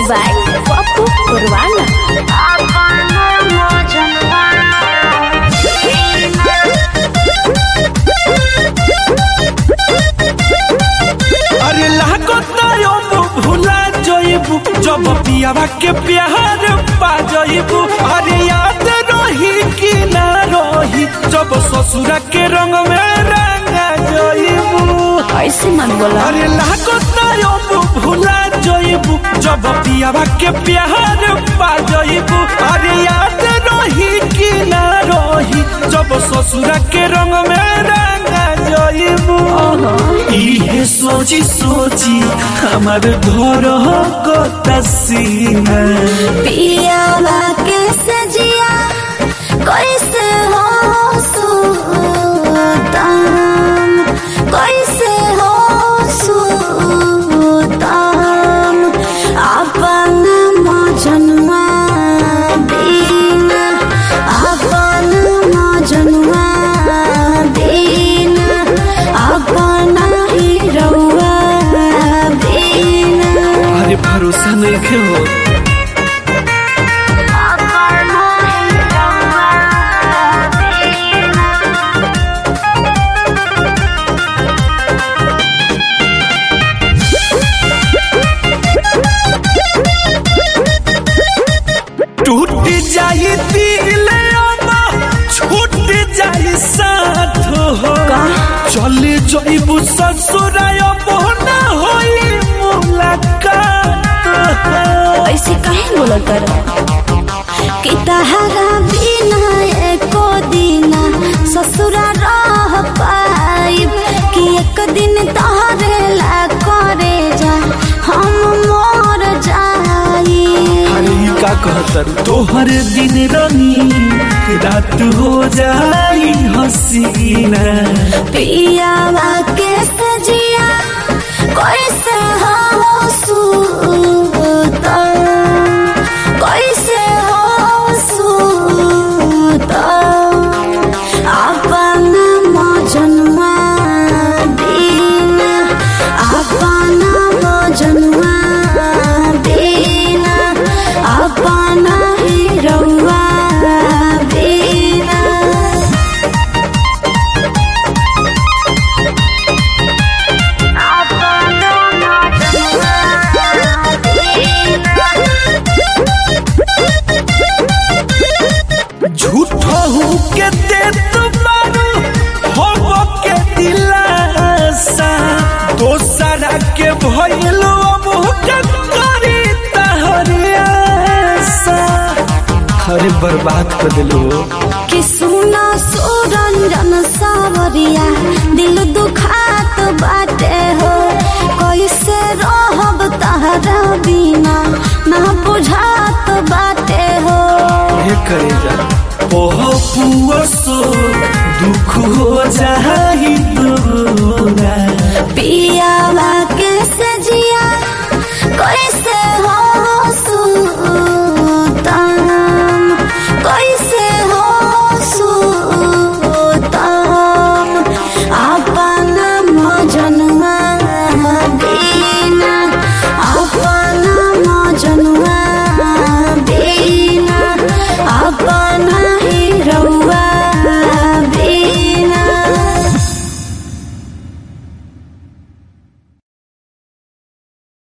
by Papu Purwana. अरे लागतायो भुला जइबू जब पियावा के प्यार पा जइबू। अरे याद रही कि ना रही जब ससुरा के रंग में रंगा जइबू। ऐसे मत बोला। अरे लागतायो भुला जइबू जब पियावा के प्यार पा जइबू। अरे याद रही कि ना रही जब ससुरा के रंग में रंगा जइबू। इहे सोची सोची हमार घर को तसीना पियावा के सजिया कैसे हो सुताम, कैसे हो सुताम अपन मजनुआ बिना, अपन मजनुआ बिना, अपन ही रउआ बिना। अरे भरोसा नहीं के हो टूट जाई दिल छूट जाई साथ हो। चले जइबू ससुराय बोना होई मुलाकात। ऐसे काहे बोलत कर कि तहरा बिना एको दिना ससुरा रह पाइब, कि एक दिन तहरे ला करे जा हम मोर जाई। अरे का कहतर तोहर दिन रंगी रात हो जाई हसीना। पियावा के सजिया कैसे हो सुताम, कैसे हो सुताम अपन मजनुआ बिना, अपन मजनुआ बिना, अपन ही रउआ बिना। झूठो हूँ के दे तुम्हारू हो के दिलासा। दोसरा के भइलो मुहक करी तहरे आशा। अरे बर्बाद कर दिलो कि सुना सुरंजन सावरिया दिल दुखात बाटे हो, कैसे रहब तहरा बिना ना बुझात बाटे हो। हे करेगा ओह पुआ सो दुख हो जाई तोरा। पिया